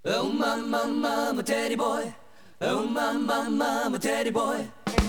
Oh my teddy boy. Oh my teddy boy.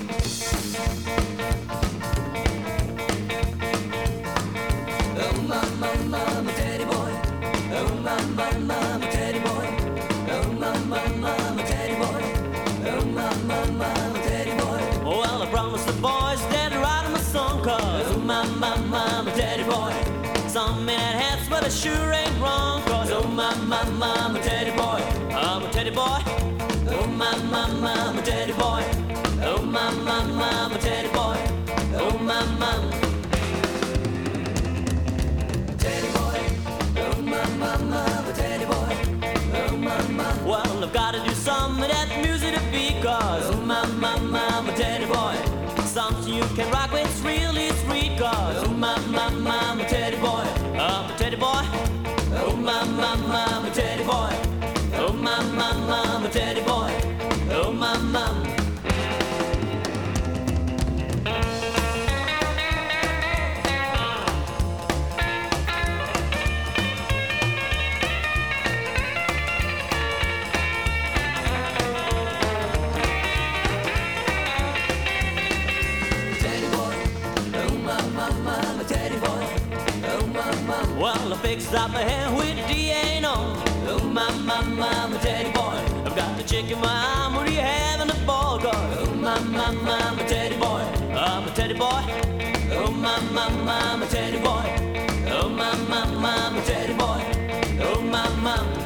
Oh my teddy boy. Oh my teddy boy. Oh my teddy boy. Oh my teddy boy. Well, I promised the boys that I'd write 'em a song, cause Oh my teddy boy. some men hats, but it sure ain't wrong, cause Oh my teddy boy. I'm a teddy boy. Oh my teddy boy. Oh my teddy boy. Oh my teddy boy. Oh my teddy boy. Oh my. Well, I've gotta do some of that music to be, cause Oh my teddy boy. something you can rock with, it's really sweet, cause Oh my teddy boy. I'm a teddy boy. Oh my teddy boy. Oh my teddy boy. Oh my. Well, I fixed up my hair with DNA on. Oh my teddy boy. I've got the chick in my arm, what do you have in the ball, cause Oh my teddy boy. I'm a teddy boy. Oh my teddy boy. Oh my teddy boy. Oh my.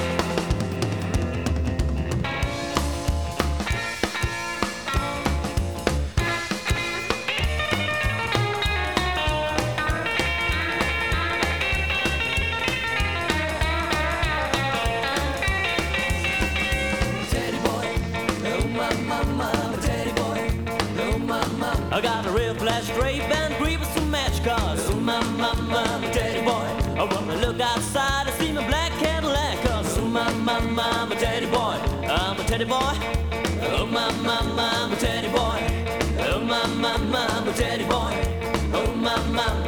I got a real flash drape and grievous to match, cause Oh my teddy boy. I wanna look outside and see my black Cadillac, cause Oh my teddy boy. I'm a teddy boy. Oh my teddy boy. Oh my teddy boy. Oh my.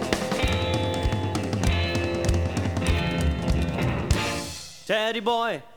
Teddy boy.